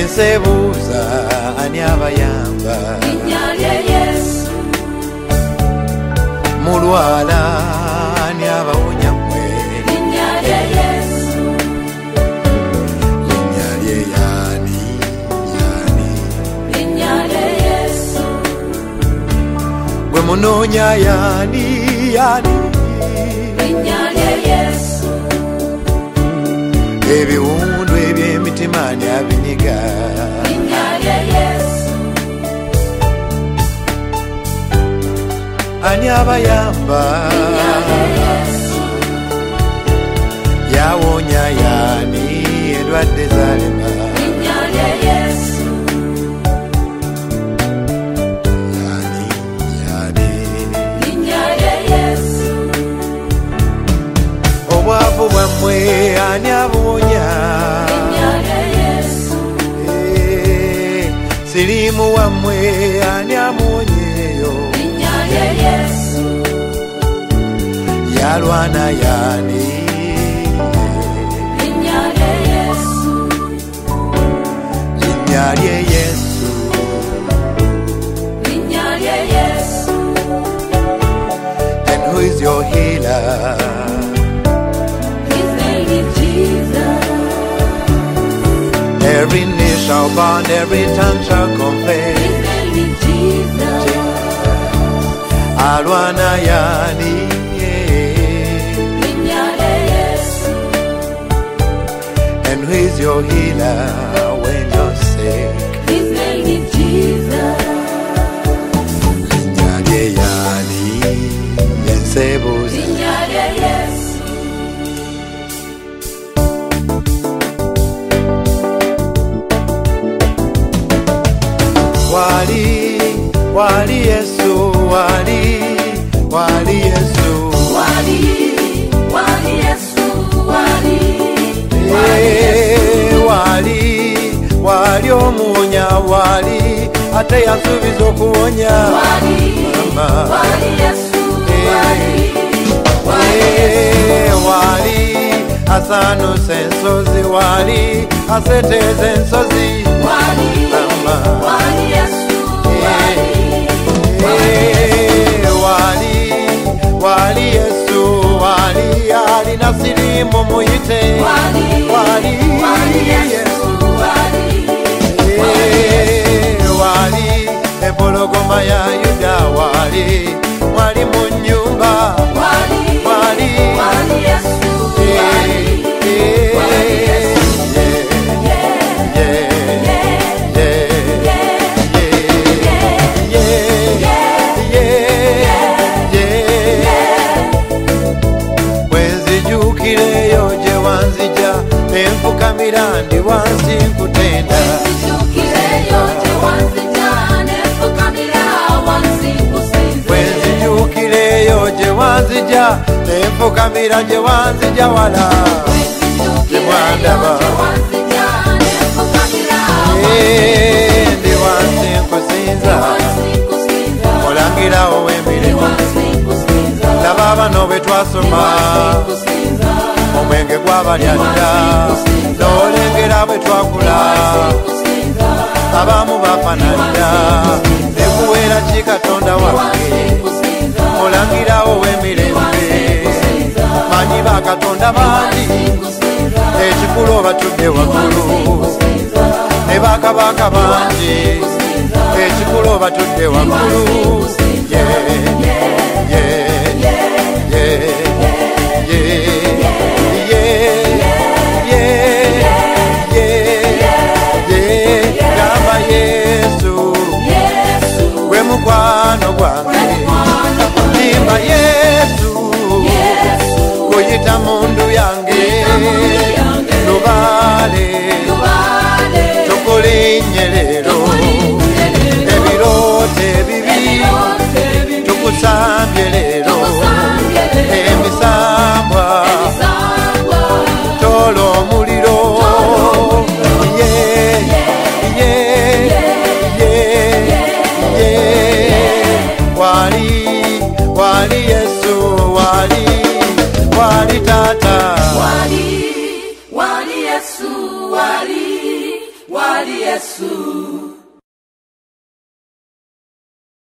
Nsebuuza ani abayamba linnya lye Yesu mulwala ani abawonya mmwe linnya lye Yesu linnya lye yani linnya lye Yesu gwe munoonya yani linnya lye Yesu ebiwundu eby'emitima ani abinyiga linnya lye Yesu ani abayamba linnya lye Yesu yawonya yani endwadde zalema linnya lye Yesu linnya lye Yesu obwavu bwammwe ani abuwonya linnya lye Yesu siriimu wammwe ani amuwonyeeyo linnya lye Yesu yalwana yani linnya lye Yesu linnya lye Yesu linnya lye Yesu and who is your healer? His name is Jesus. Every knee shall bow and every tongue shall confess. His name is Jesus. Alwana yani linnya lye Yesu and who is your healer when you're sick? His name is Jesus. Linnya lye yani Nsebuuza linnya lye Yesu wali Yesu wali Yesu wali Yesu wali omuwonya wali ate yasuubiza okuwonya wali Yesu wali asaanuse ensozi wali aseteeza ensozi wali Yesu wali Yesu wali alina siriimu muyite wali Yesu wali empologoma ya Yuda wali mwali mu nnyumba wali Yesu wenzijukireyo gye wanzija enfukamira ndi wansi nkutenda wenzijukireyo gye wanzija enfukamira gye wanzija wala gye mwandaba ndi wansi nkusinza olangirawo w'emirimu laba abano bwe twasoma omwenge gwabalyadda n'olengera bwe twakula abamu bafanadda ekuweera ki Katonda wange olangirawo w'emirembe manyi bakatonda bangi ekikulu obatudde waggulu ne bakabaka bangi ekikulu obatudde waggulu gamba Yesu gwe mukwano gwange limba Yesu kuyita mundu yange lubaale tukulinnyerero ebirote bibi tukusa wali Yesu.